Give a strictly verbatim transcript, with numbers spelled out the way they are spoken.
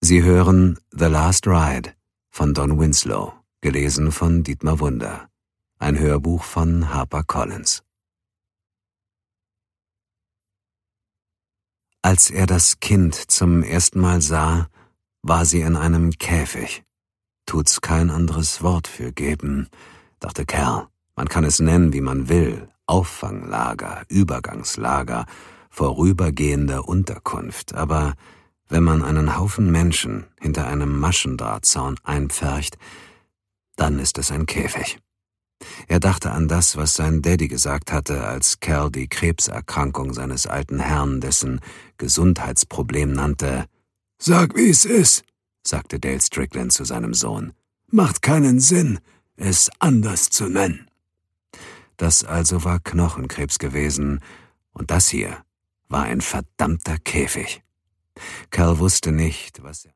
Sie hören The Last Ride von Don Winslow, gelesen von Dietmar Wunder. Ein Hörbuch von HarperCollins. Als er das Kind zum ersten Mal sah, war sie in einem Käfig. Tut's kein anderes Wort für geben, dachte Cal. Man kann es nennen, wie man will. Auffanglager, Übergangslager, vorübergehende Unterkunft. Aber wenn man einen Haufen Menschen hinter einem Maschendrahtzaun einpfercht, dann ist es ein Käfig. Er dachte an das, was sein Daddy gesagt hatte, als Cal die Krebserkrankung seines alten Herrn dessen Gesundheitsproblem nannte. »Sag, wie es ist«, sagte Dale Strickland zu seinem Sohn. »Macht keinen Sinn, es anders zu nennen.« Das also war Knochenkrebs gewesen, und das hier war ein verdammter Käfig. Cal wusste nicht, was er